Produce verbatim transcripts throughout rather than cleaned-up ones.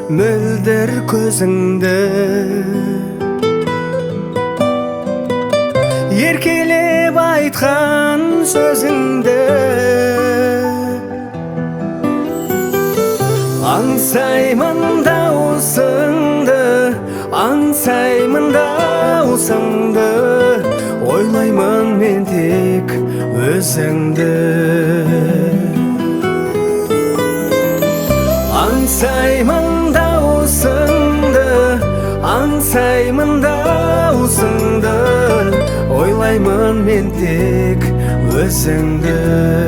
мөлдір көзіңді, еркелеп айтқан сөзіңді аңсаймын дауысыңды, аңсаймын дауысыңды, ойлаймын мен тек өзіңді. Аңсаймын дауысыңды, аңсаймын дауысыңды, ойлаймын мен тек өзіңді.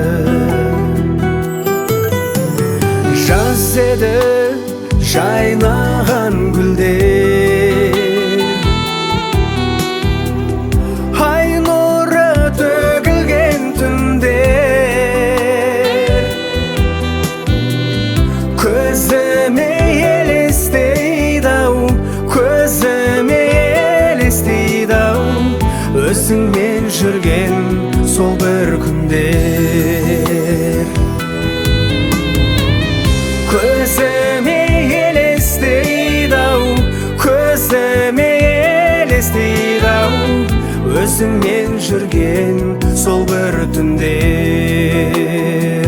Жаз еді жайнаған гүлдер, ай нұры төгілген түндер, көзіме елестейді-ау, көзіме елестейді-ау, өзіңмен жүрген сол бір күндер. Көзіме елестейді-ау, көзіме елестейді-ау, өзіңмен жүрген сол бір түндер.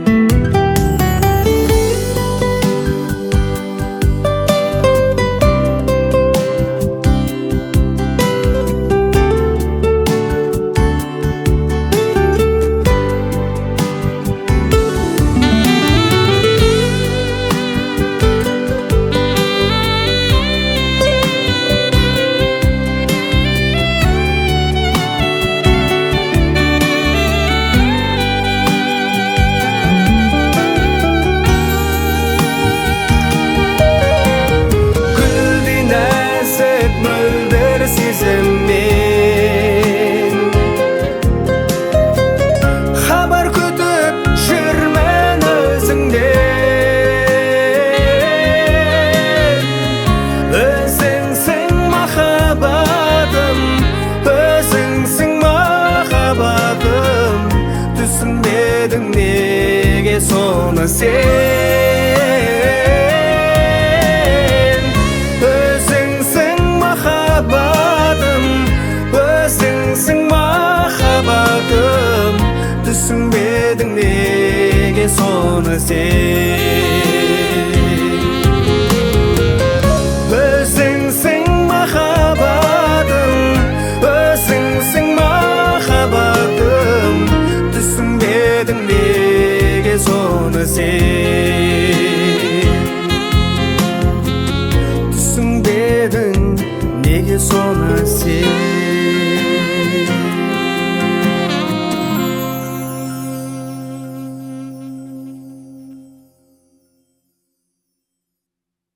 Сезіммен хабар күтіп жүрмін өзіңден. Өзіңсің махаббатым, өзіңсің махаббатым, түсінбедің неге соны сен. Өзіңсің махаббатым, өзіңсің махаббатым, түсінбедің неге соны сен. Өзіңсің махаббатым, өзіңсің махаббатым, түсінбедің неге соны сен. Түсінбедің неге соны сен.